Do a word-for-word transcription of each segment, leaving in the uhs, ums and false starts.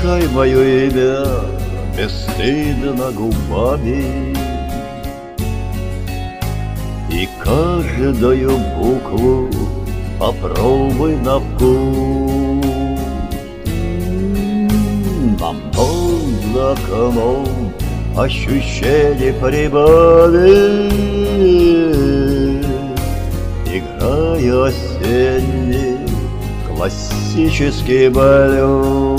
Пускай мое имя бесстыдно губами, и каждую букву попробуй на вкус. На мной за окном ощущение прибавит, играя осенний классический блюз.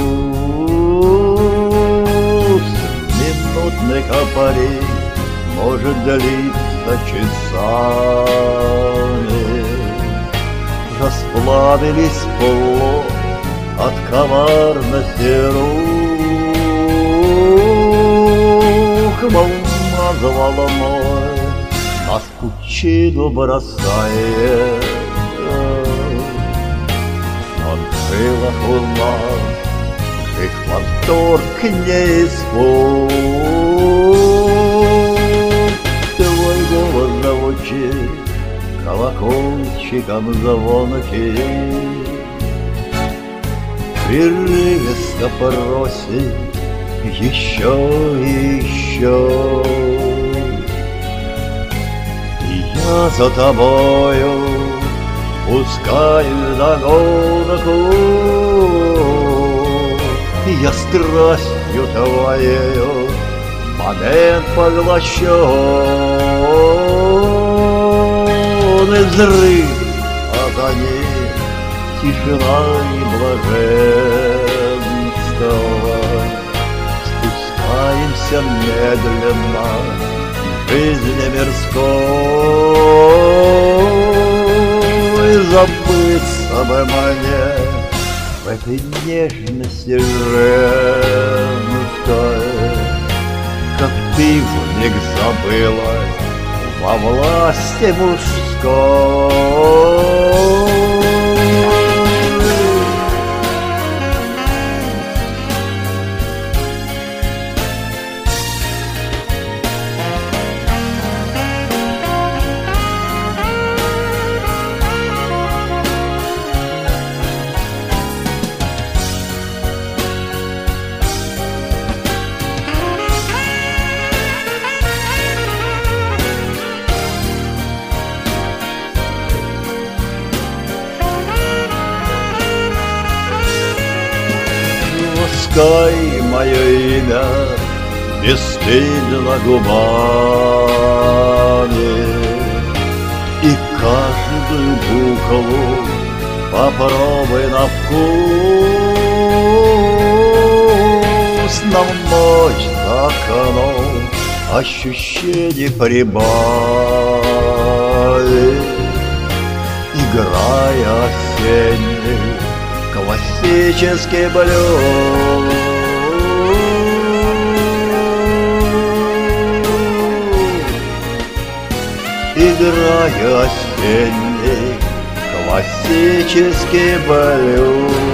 Минутный каприз может длиться часами. Расплавились плоть от коварности рук. Волна за волной нас в пучину бросает, но в крылах у нас их восторг не испуг. Твой голос звучит колокольчиком звонким, прерывисто просит еще и еще. И я за тобою пускаю догонку, я страстью твоею момент поглощен. И взрыв, а за ним тишина и блаженство. Спускаемся медленно в жизни мирской. Забыться бы мне в этой нежности женской, как ты вмиг забылась во власти мужской. Пускай мое имя бесстыдно губами, и каждую букву попробуй на вкус. Нам ночь за окном ощущений прибавит, играя осенний классический блюз. Играя осенний классический блюз.